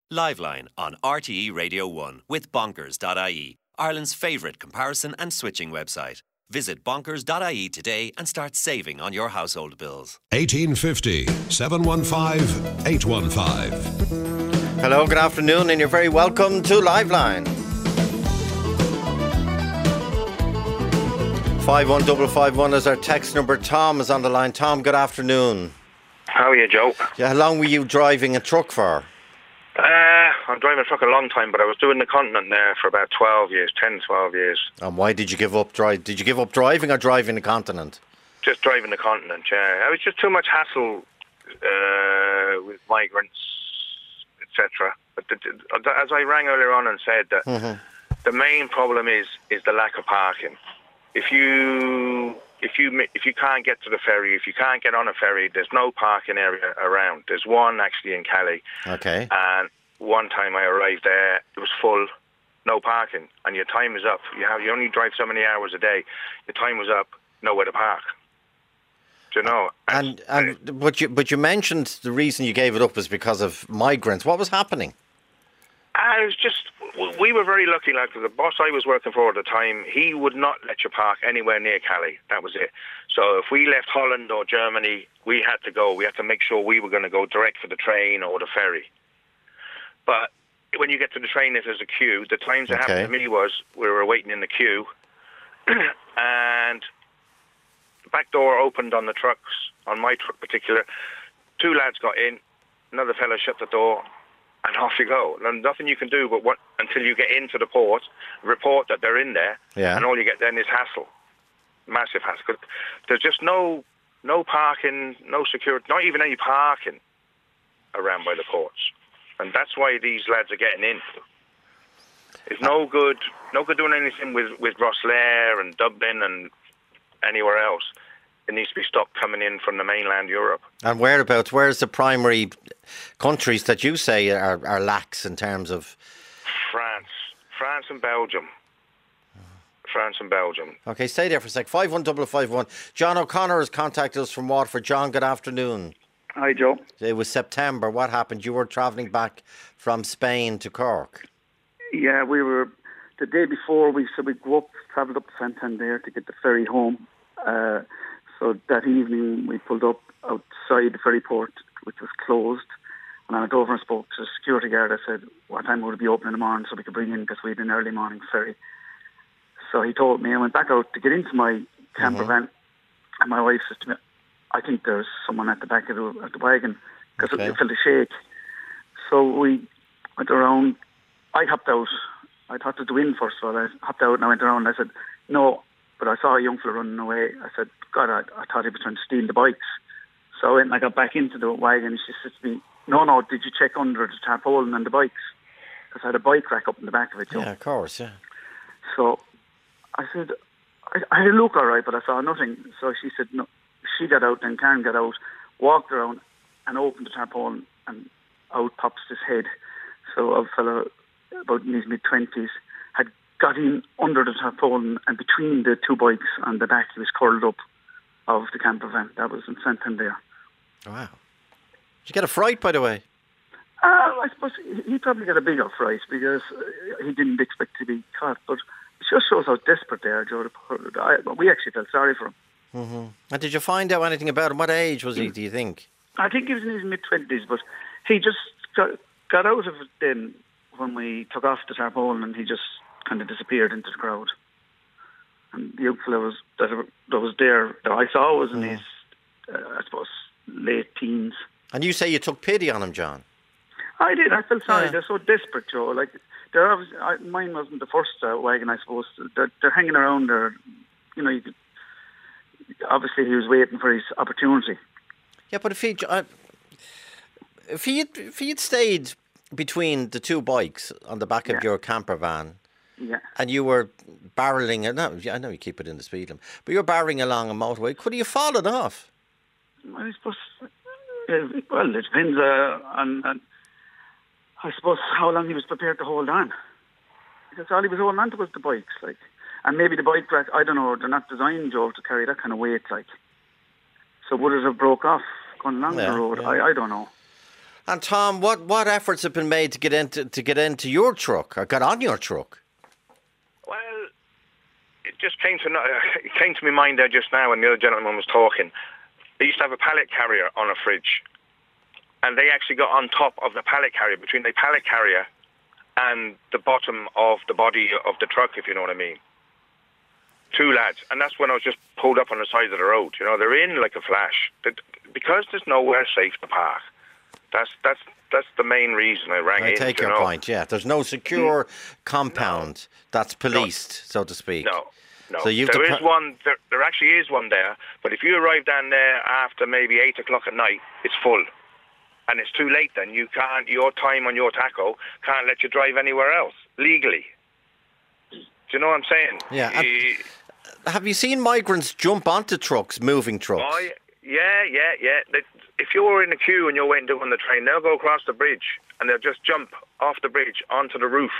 Liveline on RTE Radio 1 with Bonkers.ie, Ireland's favourite comparison and switching website. Visit bonkers.ie today and start saving on your household bills. 1850 715 815. Hello, good afternoon, and you're very welcome to Liveline. 51551 is our text number. Tom is on the line. Tom, good afternoon. How are you, Joe? Yeah, how long were you driving a truck for? I'm driving a truck a long time, but I was doing the continent there for about 12 years, 10, 12 years. And why did you give up Did you give up driving or driving the continent? Just driving the continent, yeah. It was just too much hassle with migrants, etc. But as I rang earlier on and said, that the main problem is the lack of parking. If you can't get to the ferry, if you can't get on a ferry, there's no parking area around. There's one actually in Cali. Okay. And one time I arrived there, it was full, no parking, and your time is up. You only drive so many hours a day. Your time was up, nowhere to park. Do you know? But you mentioned the reason you gave it up was because of migrants. What was happening? It was just, we were very lucky. Like the boss I was working for at the time, he would not let you park anywhere near Cali. That was it. So if we left Holland or Germany, we had to go. We had to make sure we were going to go direct for the train or the ferry. But when you get to the train, if there's a queue, the times that happened to me was we were waiting in the queue, and the back door opened on the trucks, on my truck particular. Two lads got in, another fellow shut the door, and off you go. And nothing you can do but until you get into the port, report that they're in there, and all you get then is hassle, massive hassle. There's just no parking, no security, not even any parking around by the ports. And that's why these lads are getting in. It's no good doing anything with Rosslare and Dublin and anywhere else. It needs to be stopped coming in from the mainland Europe. And whereabouts? Where's the primary countries that you say are lax in terms of? France and Belgium. France and Belgium. Okay, stay there for a sec. 51551. John O'Connor has contacted us from Waterford. John, good afternoon. Hi, Joe. It was September. What happened? You were travelling back from Spain to Cork. Yeah, we were, the day before, we travelled up to Santander to get the ferry home. So that evening we pulled up outside the ferry port, which was closed. And I went over and spoke to the security guard. I said, what time would it be open in the morning so we could bring in, because we had an early morning ferry. So he told me. I went back out to get into my camper van, and my wife says to me, I think there's someone at the back of the wagon, because it felt a shake. So we went around. I hopped out. I thought to do in first of all. I hopped out and I went around and I said, no. But I saw a young fella running away. I said, God, I thought he was trying to steal the bikes. So I went and I got back into the wagon, and she said to me, no, did you check under the tarpaulin and the bikes? Because I had a bike rack up in the back of it, too. Yeah, of course, yeah. So I said, I had a look all right, but I saw nothing. So she said, no. She got out, and Karen got out, walked around and opened the tarpaulin, and out pops his head. So a fellow about in his mid-20s had got in under the tarpaulin, and between the two bikes on the back, he was curled up of the camper van. That was in Santander. Wow. Did you get a fright, by the way? I suppose he probably got a bigger fright, because he didn't expect to be caught. But it just shows how desperate they are, Joe. We actually felt sorry for him. Mm-hmm. And did you find out anything about him? What age was he, do you think? I think he was in his mid-20s, but he just got out of it then when we took off the tarpaulin, and he just kind of disappeared into the crowd. And the young fellow that was there, that I saw, was in his, I suppose, late teens. And you say you took pity on him, John? I did. I felt sorry. They're so desperate, Joe. Like, mine wasn't the first wagon, I suppose. They're hanging around there. You know, obviously he was waiting for his opportunity. Yeah, but if he'd stayed between the two bikes on the back of your camper van, and you were barrelling, I know you keep it in the speed limit, but you're barreling along a motorway, could he have fallen off? I suppose, well, it depends on I suppose how long he was prepared to hold on. Because all he was holding on to was the bikes, like. And maybe the bike rack, I don't know, they're not designed, Joe, to carry that kind of weight, like. So would it have broke off going along the road? I don't know. And Tom, what efforts have been made to get into your truck or get on your truck? Well, it came to my mind there just now when the other gentleman was talking. They used to have a pallet carrier on a fridge, and they actually got on top of the pallet carrier, between the pallet carrier and the bottom of the body of the truck, if you know what I mean. Two lads, and that's when I was just pulled up on the side of the road. You know, they're in like a flash. Because there's nowhere safe to park. That's the main reason I rang in. I take your point, yeah. There's no secure compound that's policed, so to speak. No. So there is one. There actually is one there, but if you arrive down there after maybe 8 o'clock at night, it's full, and it's too late. Then you can't. Your time on your taco can't let you drive anywhere else legally. Do you know what I'm saying? Yeah. Have you seen migrants jump onto trucks, moving trucks? Oh, yeah. If you're in a queue and you're waiting to go on the train, they'll go across the bridge and they'll just jump off the bridge onto the roof.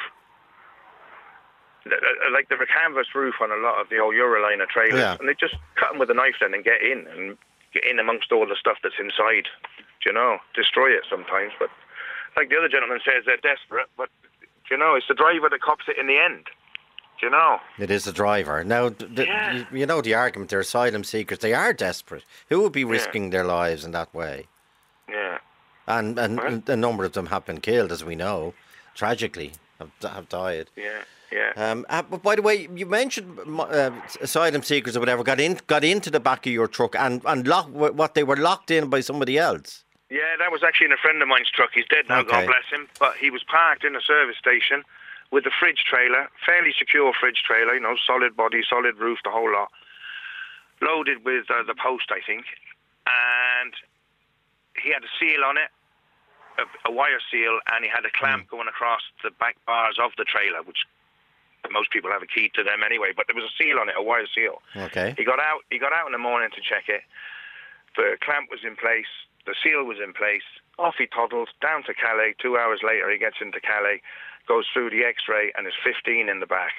Like the canvas roof on a lot of the old Euroliner trailers, and they just cut them with a knife then and get in amongst all the stuff that's inside. Do you know, destroy it sometimes. But like the other gentleman says, they're desperate. But do you know, it's the driver that cops it in the end. Do you know? It is the driver. Now, you know the argument. They're asylum seekers. They are desperate. Who would be risking their lives in that way? Yeah. And a number of them have been killed, as we know, tragically have died. Yeah. But by the way, you mentioned asylum seekers or whatever got into the back of your truck and they were locked in by somebody else. Yeah, that was actually in a friend of mine's truck. He's dead now, God bless him. But he was parked in a service station with a fridge trailer, fairly secure fridge trailer, you know, solid body, solid roof, the whole lot, loaded with the post, I think, and he had a seal on it, a wire seal, and he had a clamp going across the back bars of the trailer, which most people have a key to them anyway, but there was a seal on it, a wire seal. Okay. He got out in the morning to check it. The clamp was in place, the seal was in place. Off he toddled down to Calais. 2 hours later, he gets into Calais, goes through the X-ray, and there's 15 in the back.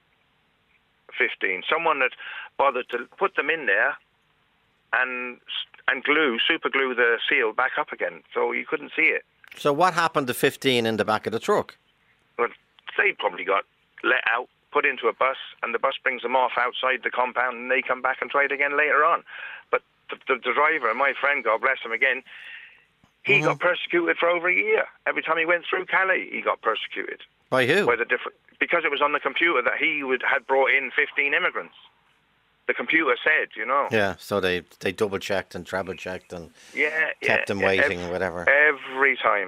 15. Someone that bothered to put them in there and super glue the seal back up again, so you couldn't see it. So what happened to 15 in the back of the truck? Well, they probably got let out, put into a bus, and the bus brings them off outside the compound, and they come back and try it again later on. But the driver, my friend, God bless him again, he got persecuted for over a year. Every time he went through Calais, he got persecuted. By who? Because it was on the computer that he had brought in 15 immigrants. The computer said, you know. Yeah, so they double-checked and treble-checked and kept them waiting or whatever. Every time.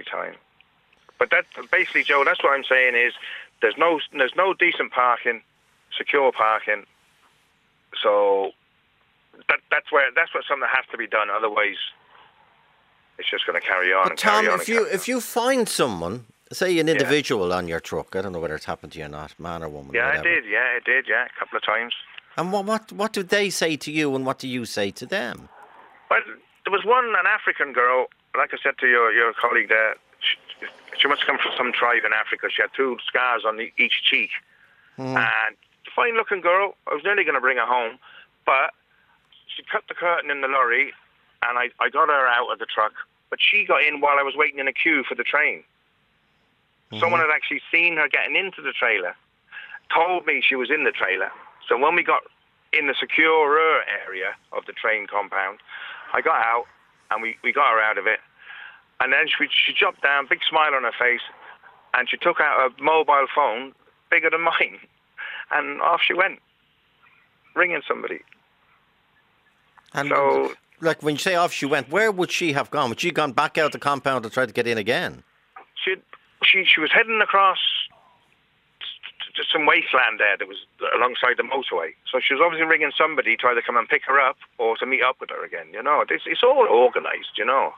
But that basically, Joe, that's what I'm saying is there's no decent parking, secure parking. So that's what something that has to be done. Otherwise, it's just going to carry on. But Tom, if you find someone, say an individual on your truck, I don't know whether it's happened to you or not, man or woman. Yeah, whatever. it did, a couple of times. And what do they say to you, and what do you say to them? Well, there was an African girl, like I said to your colleague there. She must have come from some tribe in Africa. She had 2 scars on each cheek. And fine-looking girl. I was nearly going to bring her home, but she cut the curtain in the lorry, and I got her out of the truck. But she got in while I was waiting in a queue for the train. Someone had actually seen her getting into the trailer, told me she was in the trailer. So when we got in the securer area of the train compound, I got out, and we got her out of it. And then she jumped down, big smile on her face, and she took out a mobile phone bigger than mine, and off she went, ringing somebody. And so, like when you say off she went, where would she have gone? Would she have gone back out the compound to try to get in again? She was heading across to some wasteland there that was alongside the motorway. So she was obviously ringing somebody to either come and pick her up or to meet up with her again. You know, it's all organised, you know.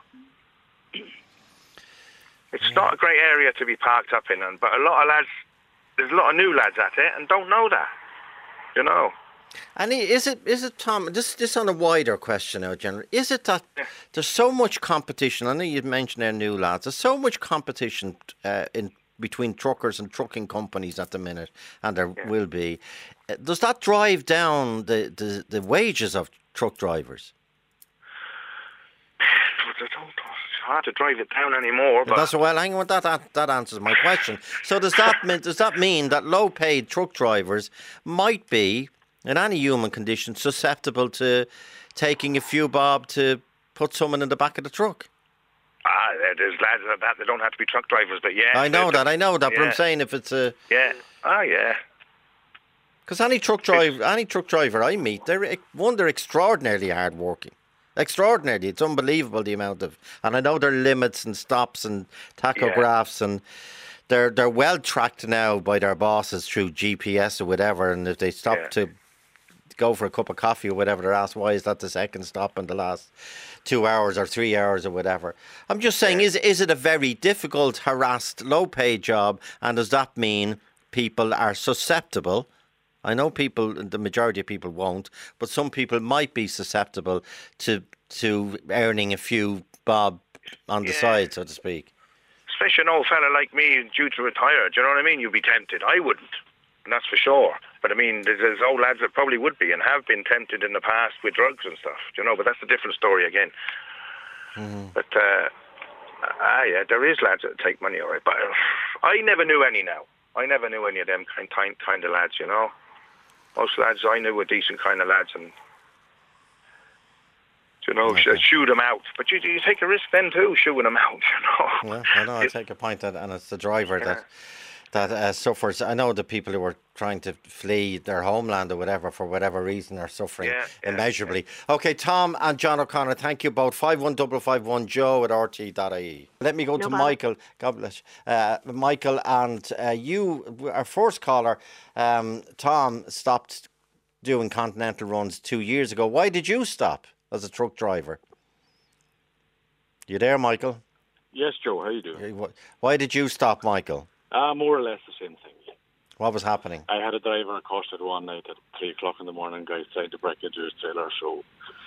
It's not a great area to be parked up in, but there's a lot of new lads at it and don't know that, you know. And is it Tom, this on a wider question now, General, is it that there's so much competition? I know you mentioned there new lads, there's so much competition in between truckers and trucking companies at the minute, and there will be. Does that drive down the wages of truck drivers? hard to drive it down anymore. But that's well. Hang on, that answers my question. So does that mean that low-paid truck drivers might be, in any human condition, susceptible to taking a few bob to put someone in the back of the truck? There's lads like that. They don't have to be truck drivers, but yeah. I know that. Yeah. But I'm saying if it's a yeah. Because any truck driver I meet, they're extraordinarily hardworking. Extraordinarily, it's unbelievable the amount of, and I know there are limits and stops and tachographs, and they're well tracked now by their bosses through GPS or whatever. And if they stop to go for a cup of coffee or whatever, they're asked, why is that the second stop in the last 2 hours or 3 hours or whatever. I'm just saying, is it a very difficult, harassed, low-paid job, and does that mean people are susceptible? I know the majority of people won't, but some people might be susceptible to earning a few bob on the side, so to speak. Especially an old fella like me due to retire, do you know what I mean? You'd be tempted. I wouldn't, and that's for sure. But I mean, there's old lads that probably would be and have been tempted in the past with drugs and stuff, do you know? But that's a different story again. But there is lads that take money, all right. But I never knew any now. I never knew any of them kind of lads, you know. Most lads I knew were decent kind of lads, and shoot them out. But you take a risk then too, shooting them out, you know. Yeah, I know. I take a point and it's the driver that suffers. I know the people who are trying to flee their homeland or whatever for whatever reason are suffering immeasurably. Yeah. Okay, Tom and John O'Connor, thank you both. 51551 Joe at RT.ie. Let me go to Michael. God bless. Michael, and you, our first caller, Tom, stopped doing continental runs 2 years ago. Why did you stop as a truck driver? You there, Michael? Yes, Joe. How you doing? Why did you stop, Michael? More or less the same thing. Yeah. What was happening? I had a driver accosted one night at 3 o'clock in the morning. Guys trying to break into his trailer, so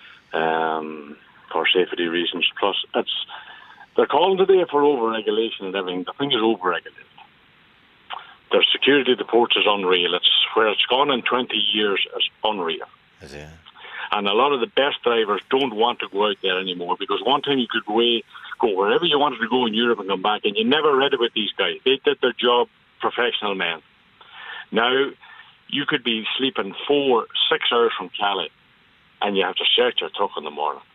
for safety reasons. Plus, they're calling today for over-regulation and everything. The thing is over-regulated. Their security at the ports is unreal. It's where it's gone in 20 years is unreal. Is it? And a lot of the best drivers don't want to go out there anymore, because one time you could go wherever you wanted to go in Europe and come back, and you never read about these guys. They did their job, professional men. Now, you could be sleeping 4-6 hours from Calais, and you have to search your truck in the morning.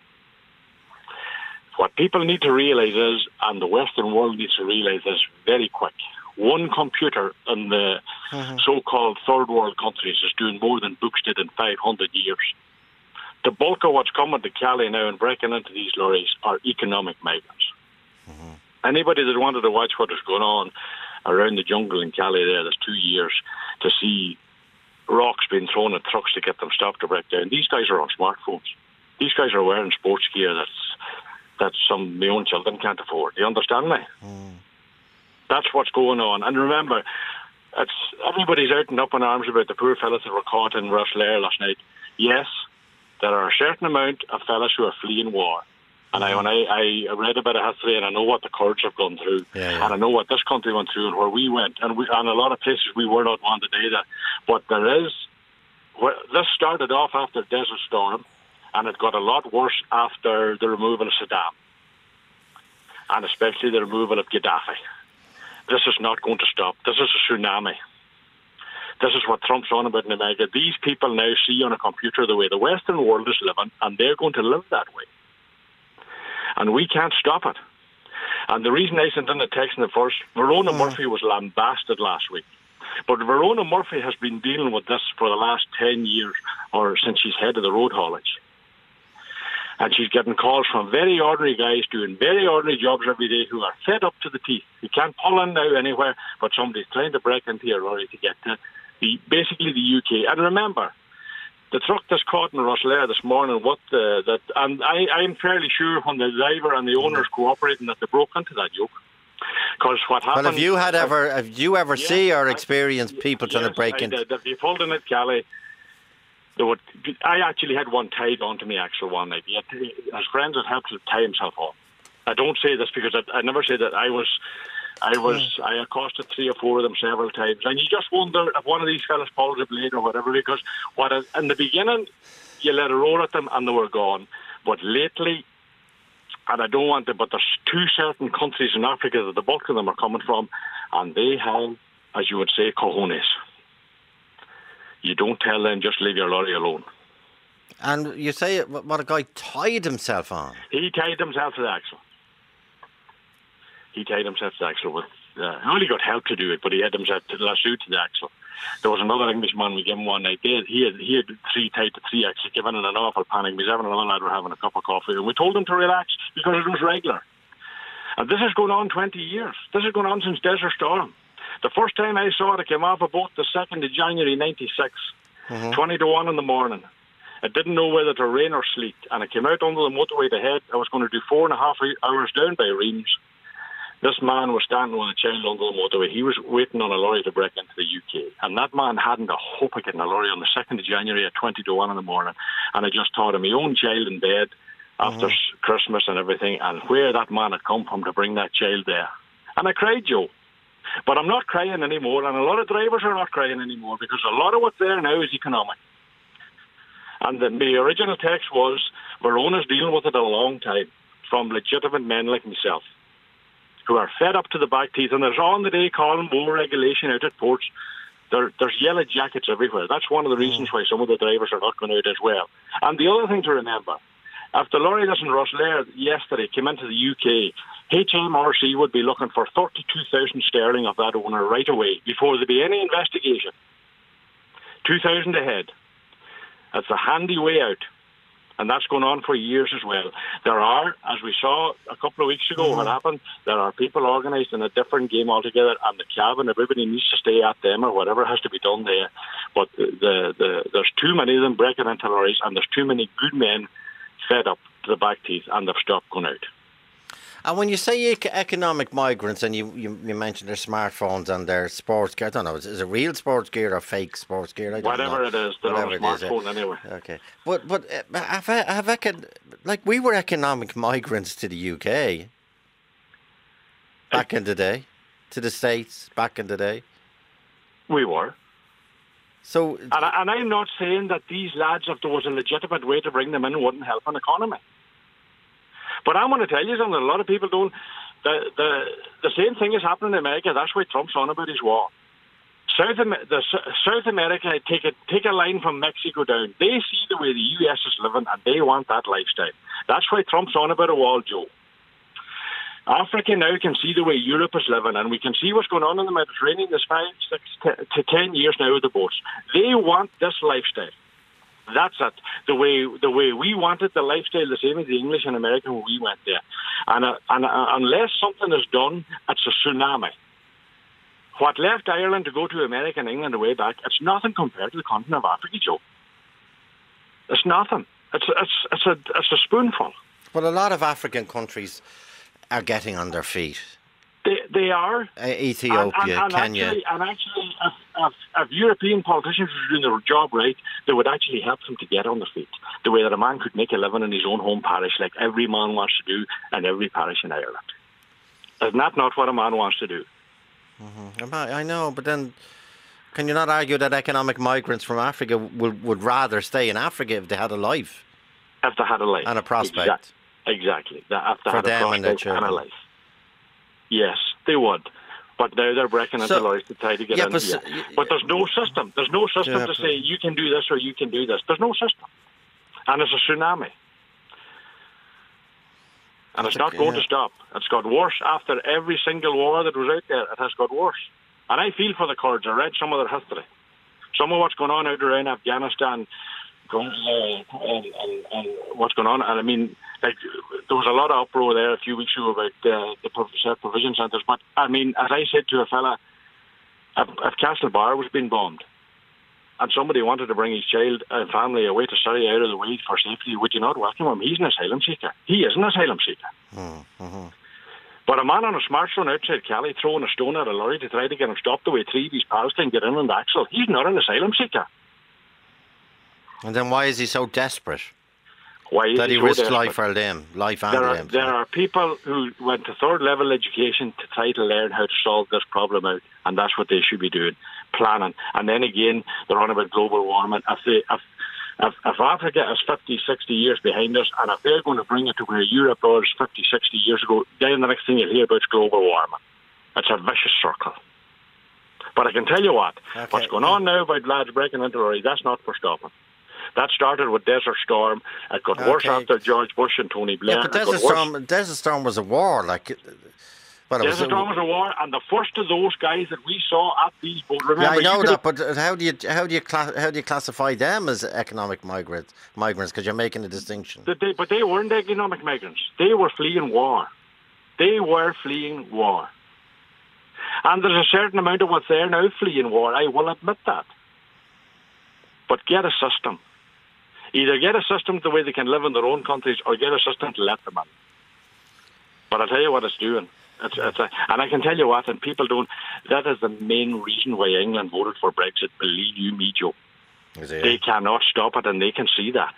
What people need to realise is, and the Western world needs to realise this very quick, one computer in the so-called third world countries is doing more than books did in 500 years. The bulk of what's coming to Calais now and breaking into these lorries are economic migrants. Anybody that wanted to watch what is going on around the jungle in Calais there's 2 years to see rocks being thrown at trucks to get them stopped or break down. These guys are on smartphones. These guys are wearing sports gear that some of my own children can't afford. Do you understand me? That's what's going on. And remember, everybody's out and up in arms about the poor fellas that were caught in Rosslare last night. Yes, there are a certain amount of fellas who are fleeing war. And I read a bit of history, and I know what the Kurds have gone through, and I know what this country went through and where we went. And a lot of places we were not wanted either. But this started off after Desert Storm, and it got a lot worse after the removal of Saddam, and especially the removal of Gaddafi. This is not going to stop. This is a tsunami. This is what Trump's on about in America. These people now see on a computer the way the Western world is living, and they're going to live that way. And we can't stop it. And the reason I sent in the text in the first, Verona Murphy was lambasted last week. But Verona Murphy has been dealing with this for the last 10 years, or since she's head of the road haulage. And she's getting calls from very ordinary guys doing very ordinary jobs every day who are fed up to the teeth. You can't pull in now anywhere, but somebody's trying to break into your lorry to get to basically the UK. And remember, the truck that's caught in Rosslare this morning, and I'm fairly sure when the driver and the owners cooperating that they broke into that yoke. Because what happened? Well, have you ever see or experience people trying to break in? If you pulled in at Calais, I actually had one tied onto me axle one night. His friends had helped to tie himself on. I don't say this because I never say that I accosted 3 or 4 of them several times, and you just wonder if one of these fellas pulled a blade or whatever, because in the beginning you let a roll at them and they were gone, but lately and I don't want to, but there's 2 certain countries in Africa that the bulk of them are coming from, and they have, as you would say, cojones. You don't tell them, just leave your lorry alone. And you say what a guy tied himself on. He tied himself to the axle. With, he only got help to do it, but he had himself lassoed to the axle. There was another Englishman we gave him one night. He had 3 tied to 3 axles, given in an awful panic. Because having another lad were having a cup of coffee, and we told him to relax because it was regular. And this has gone on 20 years. This has gone on since Desert Storm. The first time I saw it, I came off a boat the 2nd of January 96, 20 to 1 in the morning. I didn't know whether to rain or sleet, and I came out onto the motorway to head. I was going to do 4.5 hours down by Reims. This man was standing with a child on the motorway. He was waiting on a lorry to break into the UK. And that man hadn't a hope of getting a lorry on the 2nd of January at 20 to 1 in the morning. And I just thought of my own child in bed after Christmas and everything, and where that man had come from to bring that child there. And I cried, Joe. But I'm not crying anymore, and a lot of drivers are not crying anymore, because a lot of what's there now is economic. And the original text was, Verona's dealing with it a long time, from legitimate men like myself, who are fed up to the back teeth, and there's on the day calling more regulation out at ports. There's yellow jackets everywhere. That's one of the reasons why some of the drivers are not going out as well. And the other thing to remember, after Loridus and Rosslare yesterday came into the UK, HMRC would be looking for 32,000 sterling of that owner right away before there be any investigation. 2,000 ahead. That's a handy way out. And that's going on for years as well. There are, as we saw a couple of weeks ago what happened, there are people organised in a different game altogether, and the cabin, everybody needs to stay at them or whatever has to be done there. But there's too many of them breaking into lorries, and there's too many good men fed up to the back teeth, and they've stopped going out. And when you say economic migrants, and you mentioned their smartphones and their sports gear, I don't know, is it real sports gear or fake sports gear? I don't Whatever know. it is, they're on a smartphone anyway. Okay. But we were economic migrants to the UK back in the day, to the States back in the day. We were. So, and I'm not saying that these lads, if there was a legitimate way to bring them in, wouldn't help an economy. But I'm going to tell you something, a lot of people don't. The same thing is happening in America. That's why Trump's on about his wall. South America, take a line from Mexico down. They see the way the US is living, and they want that lifestyle. That's why Trump's on about a wall, Joe. Africa now can see the way Europe is living, and we can see what's going on in the Mediterranean. There's 5, 6 to 10 years now with the boats. They want this lifestyle. That's it. The way we wanted the lifestyle, the same as the English in America when we went there. And unless something is done, it's a tsunami. What left Ireland to go to America and England the way back, it's nothing compared to the continent of Africa, Joe. It's nothing. It's a spoonful. Well, a lot of African countries are getting on their feet. They are. Ethiopia, Kenya. Actually, if European politicians were doing their job right, they would actually help them to get on their feet. The way that a man could make a living in his own home parish, like every man wants to do in every parish in Ireland. Isn't that not what a man wants to do? Mm-hmm. I know, but then can you not argue that economic migrants from Africa would rather stay in Africa if they had a life? If they had a life. And a prospect. Exactly. If they had For a them and their prospect children. and a life. Yes, they would. But now they're breaking into laws to try to get in here. But there's no system. There's no system to say you can do this or you can do this. There's no system. And it's a tsunami. And it's not going to stop. It's got worse after every single war that was out there. It has got worse. And I feel for the Kurds. I read some of their history. Some of what's going on out around Afghanistan and what's going on. And I mean, like, there was a lot of uproar there a few weeks ago about the self-provision centres. But I mean, as I said to a fella, if Castlebar was being bombed and somebody wanted to bring his child and family away to Syria out of the way for safety, would you not welcome him? He's an asylum seeker. He is an asylum seeker. Mm-hmm. But a man on a smartphone outside Cali throwing a stone at a lorry to try to get him stopped the way 3 of his pals can get in on the axle, he's not an asylum seeker. And then why is he so desperate? Why that he risked life and limb? There are people who went to third level education to try to learn how to solve this problem out, and that's what they should be doing, planning. And then again, they're on about global warming. If Africa is 50, 60 years behind us, and if they're going to bring it to where Europe was 50, 60 years ago, then the next thing you'll hear about is global warming. It's a vicious circle. But I can tell you what's going on now about lads breaking into lorries, that's not for stopping. That started with Desert Storm. It got worse after George Bush and Tony Blair. Yeah, but Desert Storm was a war, like... Desert Storm was a war, and the first of those guys that we saw at these boats. Remember, yeah, I know that, but how do you classify them as economic migrants? Because you're making a distinction. But they weren't economic migrants. They were fleeing war. And there's a certain amount of what's there now fleeing war. I will admit that. But get a system. Either get a system the way they can live in their own countries, or get a system to let them in. But I'll tell you what it's doing. And I can tell you what, and people don't, that is the main reason why England voted for Brexit, believe you me, Joe. They cannot stop it, and they can see that.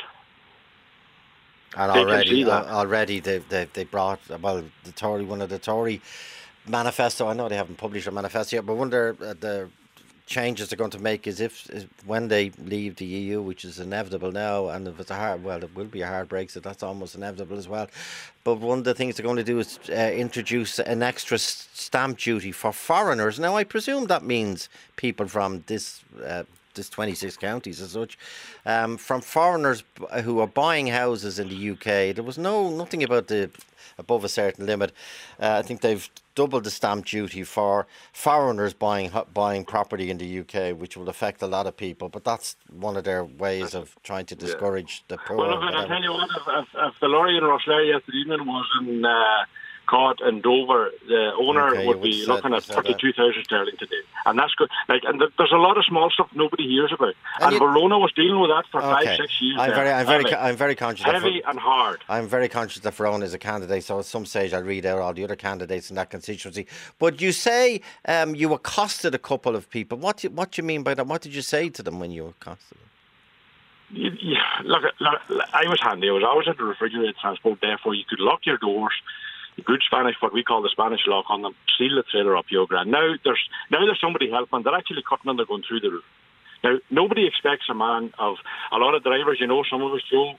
And already they brought, well, one of the Tory manifesto, I know they haven't published a manifesto yet, but one of the changes they're going to make is if when they leave the EU, which is inevitable now, and if it's it will be a hard Brexit, that's almost inevitable as well. But one of the things they're going to do is introduce an extra stamp duty for foreigners. Now, I presume that means people from this 26 counties as such, from foreigners who are buying houses in the UK. There was nothing about the above a certain limit. I think they've doubled the stamp duty for foreigners buying property in the UK, which will affect a lot of people. But that's one of their ways of trying to discourage the poor. Well, I'll tell you what, if the lorry in Rosslare yesterday evening was in caught in Dover, the owner would be looking at 32,000 sterling today. And that's good. And there's a lot of small stuff nobody hears about. And Verona was dealing with that for 5-6 years. I'm very conscious. Heavy and hard. I'm very conscious that Verona is a candidate, so at some stage I'll read out all the other candidates in that constituency. But you say you accosted a couple of people. What do you mean by that? What did you say to them when you accosted them? Look, I was handy. I was always at the refrigerated transport, therefore you could lock your doors. Good Spanish, what we call the Spanish lock on them, seal the trailer up, your grand. Now there's somebody helping. They're actually cutting and they're going through the roof. Now, nobody expects a man of a lot of drivers, some of us, Joe,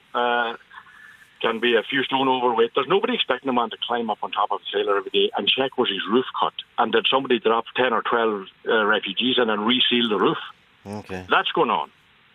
can be a few stone overweight. There's nobody expecting a man to climb up on top of the trailer every day and check was his roof cut. And did somebody drop 10 or 12 refugees in and reseal the roof? Okay. That's going on.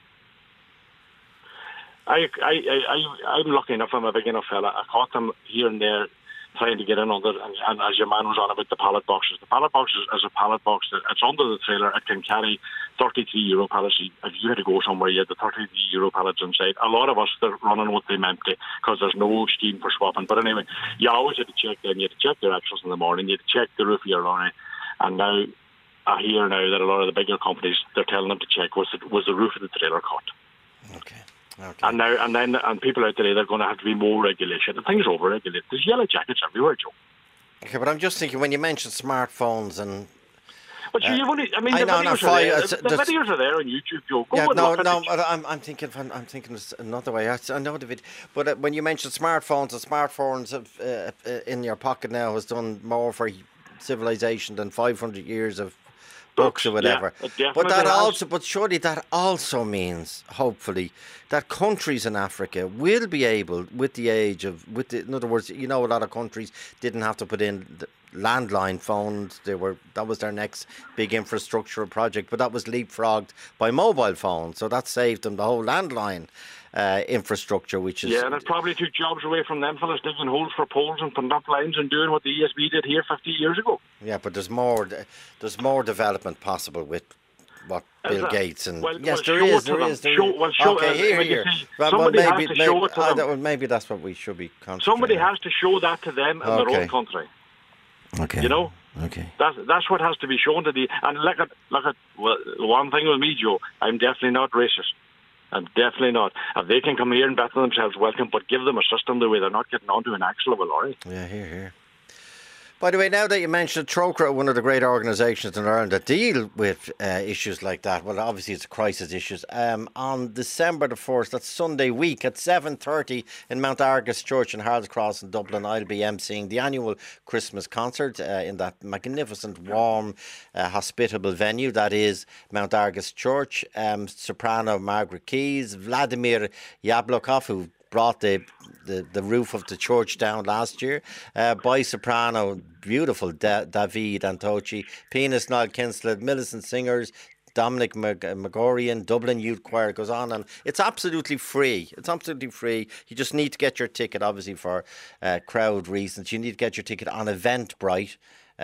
I'm lucky enough, I'm a big enough fella. I caught them here and there trying to get in under, and as your man was on about the pallet boxes. The pallet box is a pallet box that it's under the trailer. It can carry 33 euro pallets. If you had to go somewhere, you had the 33 euro pallets inside. A lot of us, they're running with them empty because there's no scheme for swapping. But anyway, you always had to check them. You had to check your axles in the morning. You had to check the roof of your lorry. And now, I hear now that a lot of the bigger companies, they're telling them to check was the roof of the trailer cut. Okay. And people out there, they're going to have to be more regulation. And things over-regulated. There's yellow jackets everywhere, Joe. Okay, but I'm just thinking, when you mentioned smartphones and... But the videos are there on YouTube, Joe. I'm thinking another way. I know the video. But when you mentioned smartphones, the smartphones in your pocket now has done more for civilization than 500 years of books or whatever. But surely that also means, hopefully, that countries in Africa will be able, in other words, a lot of countries didn't have to put in the landline phones. That was their next big infrastructural project, but that was leapfrogged by mobile phones. So that saved them the whole landline infrastructure, which is... Yeah, and it probably took jobs away from them fellas digging holes for poles and putting up lines and doing what the ESB did here 50 years ago. Yeah, but there's more development possible with what Bill Gates and... There is. Maybe that's what we should be concentrating. Somebody has to show that to them in their own country. Okay. Okay. That's what has to be shown to the... And look at one thing with me, Joe, I'm definitely not racist. I'm definitely not. If they can come here and better themselves, welcome, but give them a system the way they're not getting onto an axle of a lorry. Yeah, here. By the way, now that you mentioned Trócaire, one of the great organisations in Ireland that deal with issues like that, well, obviously it's crisis issues, on December the 1st, that's Sunday week, at 7:30 in Mount Argus Church in Harold's Cross in Dublin, I'll be emceeing the annual Christmas concert in that magnificent, warm, hospitable venue that is Mount Argus Church. Soprano Margaret Keys, Vladimir Yablokov, who brought the roof of the church down last year. Boy soprano, beautiful David Antoci, pianist Niall Kinslet, Millicent Singers, Dominic Magorian, Dublin Youth Choir, goes on, and it's absolutely free. It's absolutely free. You just need to get your ticket, obviously for crowd reasons. You need to get your ticket on Eventbrite.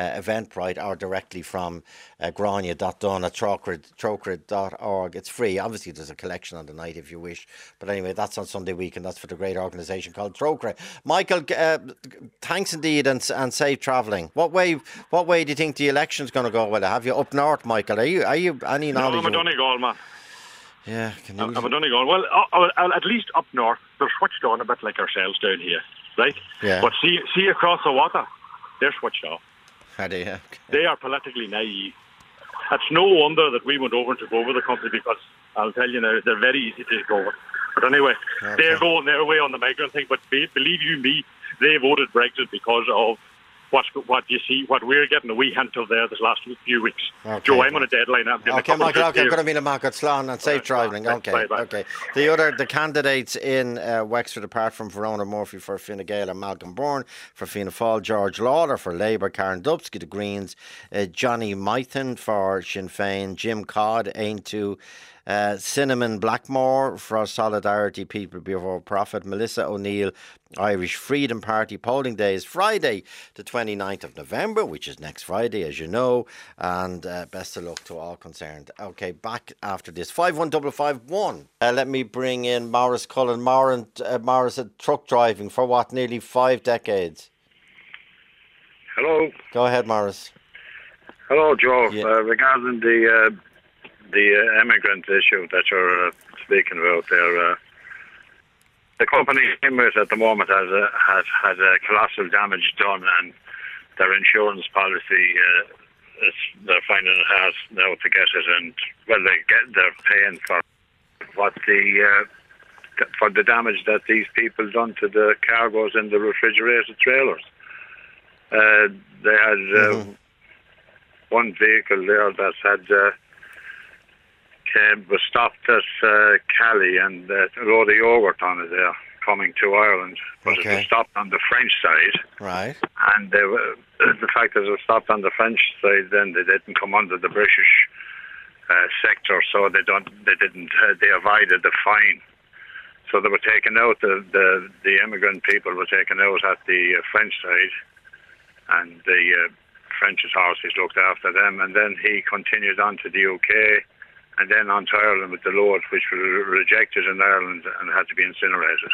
Or directly from grania.dun at trócaire.org. It's free. Obviously, there's a collection on the night if you wish. But anyway, that's on Sunday week, and that's for the great organisation called Trócaire. Michael, thanks indeed, and safe travelling. What way do you think the election's going to go? Well, have you up north, Michael? Are you any knowledge? No, I'm a Donegal man. Yeah, I'm a Donegal. Well, at least up north, they're switched on a bit like ourselves down here, right? Yeah. But see across the water, they're switched off. Are they? Okay. They are politically naive. It's no wonder that we went over to go over the country, because I'll tell you now, they're very easy to go over. But anyway, They're going their way on the migrant thing. But believe you me, they voted Brexit because of what you see, what we're getting a wee hint of there this last few weeks. Okay. Joe, I'm on a deadline. Okay, Michael, I'm going to be in Market Slán and safe travelling. Okay, bye. Okay. The candidates in Wexford, apart from Verona Murphy for Fine Gael and Malcolm Byrne for Fianna Fáil, George Lawler for Labour, Karen Dubsky, the Greens, Johnny Mythen for Sinn Féin, Jim Codd, Aintu, Cinnamon Blackmore for Solidarity People Before Profit, Melissa O'Neill, Irish Freedom Party. Polling day is Friday, the 29th of November, which is next Friday, as you know, and best of luck to all concerned. Okay, back after this. 51551. Let me bring in Maurice Cullen. Maurice had truck driving for what, nearly 5 decades? Hello. Go ahead, Maurice. Hello, Joe. Yeah. Regarding the immigrant issue that you're speaking about there, the company Emirates at the moment has a colossal damage done, and their insurance policy they're finding it hard now to get it, and they're paying for the damage that these people done to the cargoes in the refrigerated trailers. They had one vehicle there that had was stopped at Cali, and a load of yogurt on it there coming to Ireland, but it was stopped on the French side. Right. And the fact that it was stopped on the French side, then they didn't come under the British sector, so they avoided the fine. So they were taken out. The immigrant people were taken out at the French side, and the French authorities looked after them, and then he continued on to the UK. And then on to Ireland with the load, which was rejected in Ireland and had to be incinerated.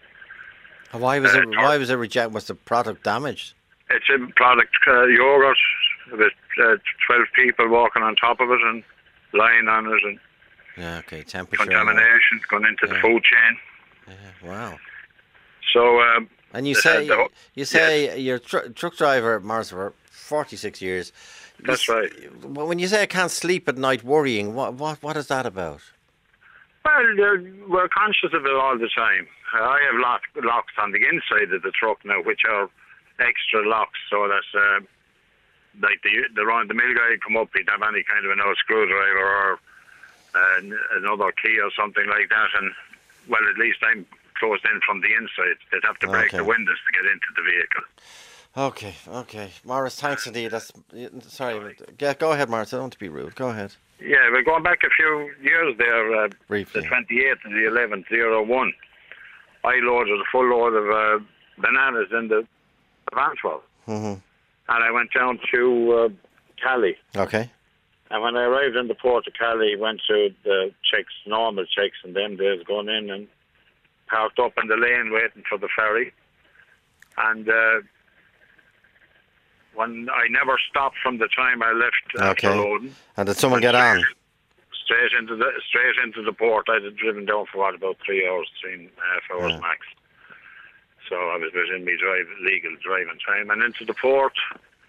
Why was it rejected? Was the product damaged? It's a product, yogurt, with 12 people walking on top of it and lying on it, and temperature contamination going into the food chain. Yeah, wow. So, and you say you're truck driver, Maurice, for 46 years. That's right. When you say I can't sleep at night worrying, what is that about? Well, we're conscious of it all the time. I have locks on the inside of the truck now, which are extra locks, so that's like the mill guy come up, he'd have any kind of a screwdriver or another key or something like that, and well, at least I'm closed in from the inside. They'd have to break the windows to get into the vehicle. Okay. Maurice, thanks indeed. Sorry. Go ahead, Maurice. I don't want to be rude. Go ahead. Yeah, we're going back a few years there. Briefly. The 28th and the 11th, 01. I loaded a full load of bananas in the Antwerp. And I went down to Cali. Okay. And when I arrived in the port of Cali, went through the checks, normal checks, and them days going in and parked up in the lane waiting for the ferry. And when I never stopped from the time I left after loading. And did someone get on? Straight into the port. I'd have driven down for about 3 hours, 3.5 hours max. So I was within my legal driving time. And into the port,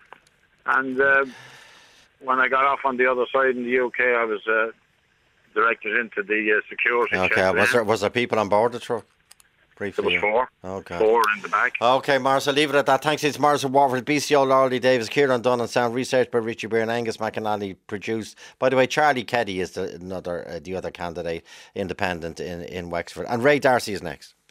And when I got off on the other side in the UK, I was directed into the security check. Okay, was there people on board the truck? Briefly, there was four. Okay. 4 in the back. Okay, Morris, I'll leave it at that. Thanks. It's Morris of Waterford, BCO, Lorley Davis, Kieran Dunn and sound, research by Richie Beer and Angus McAnally produced. By the way, Charlie Keddy is the other candidate, independent in Wexford. And Ray Darcy is next.